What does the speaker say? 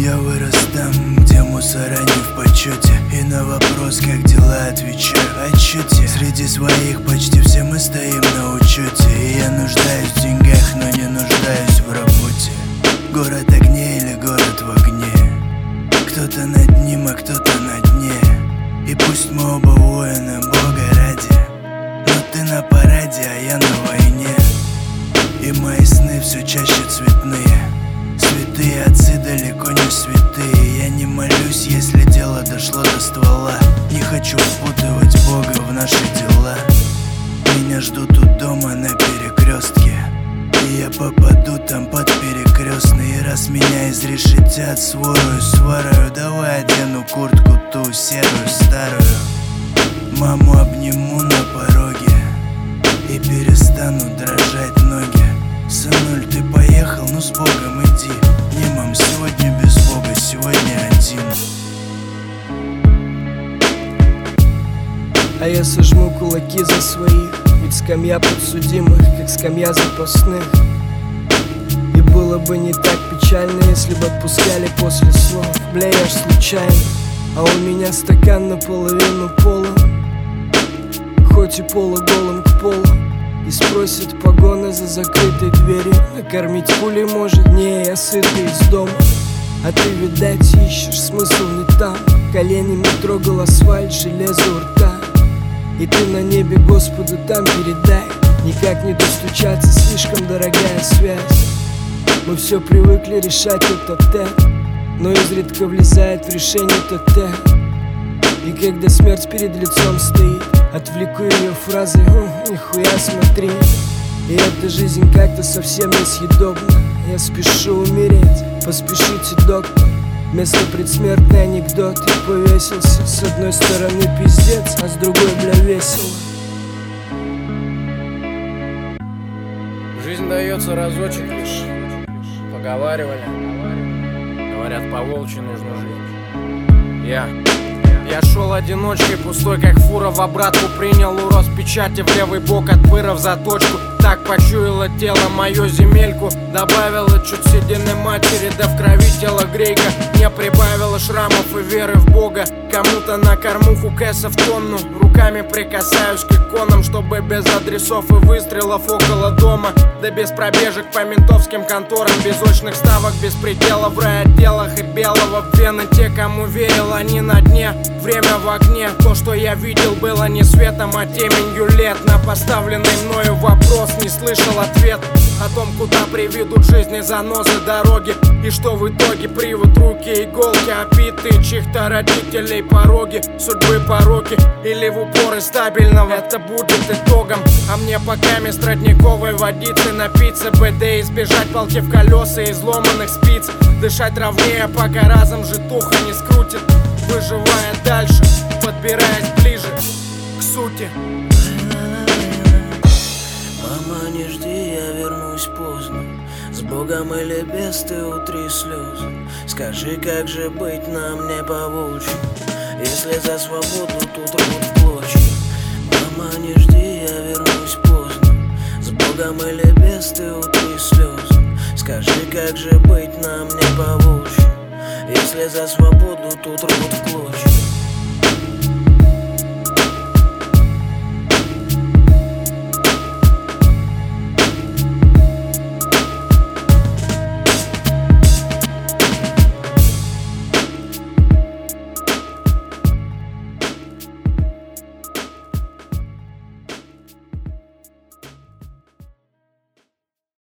Я вырос там, где мусора не в почете, и на вопрос, как дела, отвечаю отчете. Среди своих почти все мы стоим на учете, и я нуждаюсь в деньгах, но не нуждаюсь в работе. Город огней или город в огне, кто-то над ним, а кто-то на дне. И пусть мы оба воины Бога ради, но ты на параде, а я на войне. И мои сны все чаще цветные. Святые отцы далеко не святые. Я не молюсь, если дело дошло до ствола. Не хочу впутывать Бога в наши дела. Меня ждут у дома на перекрестке, и я попаду там под перекрестный. И раз меня изрешетят сворою сварою, давай одену куртку ту серую старую. Маму обниму на пороге и перестану дрожать ноги. Сынуль, ты поехал, ну с Богом иди. Не, мам, сегодня без Бога, сегодня один. А я сожму кулаки за своих, ведь скамья подсудимых, как скамья запасных. И было бы не так печально, если бы отпускали после слов. Бля, я ж случайно, а у меня стакан наполовину полон, хоть и полуголым к полу. И спросит погоны за закрытой дверью, накормить пулей может. Не, я сытый из дома, а ты, видать, ищешь смысл не там. Коленями трогал асфальт, железо у рта. И ты на небе Господу там передай. Никак не достучаться, слишком дорогая связь. Мы все привыкли решать тет-а-тет, но изредка влезает в решение ТТ. И когда смерть перед лицом стоит, отвлеку ее фразой: нихуя смотри. И эта жизнь как-то совсем несъедобна. Я спешу умереть, поспешите, доктор. Вместо предсмертный анекдот. Я повесился, с одной стороны пиздец, а с другой, бля, весело. Жизнь дается разочек лишь. Поговаривали, говорят, по волчьи нужно жить. Я шел одиночкой, пустой как фура, в обратку принял урос печати в левый бок от пыра в заточку. Так почуяло тело мою земельку, добавило чуть седины матери, да в крови тело грейка. Не прибавило шрамов и веры в Бога. Кому-то на кормуху кэса в тонну. Руками прикасаюсь к иконам, чтобы без адресов и выстрелов около дома. Да без пробежек по ментовским конторам, без очных ставок, без предела в райотделах и белого в вены. Те, кому верил, они на дне. Время в окне, то, что я видел, было не светом, а теменью лет. На поставленный мною вопрос не слышал ответ о том, куда приведут жизни занозы дороги. И что в итоге привод, руки, иголки, опитые чьих-то родителей пороги, судьбы пороки или в упоры стабильного. Это будет итогом, а мне пока мест родниковой водицы напиться, БД, избежать палки в колеса и изломанных спиц. Дышать ровнее, пока разом житуха не скрутит, выживая дальше, подбираясь ближе к сути. Мама, не жди, я вернусь поздно. С Богом или без, ты утри слезы. Скажи, как же быть нам не по-волчьи, если за свободу тут рвут в клочья. Мама, не жди, я вернусь поздно. С Богом или без, ты утри слезы. Скажи, как же быть нам не по-волчьи, если за свободу тут рвут в клочья.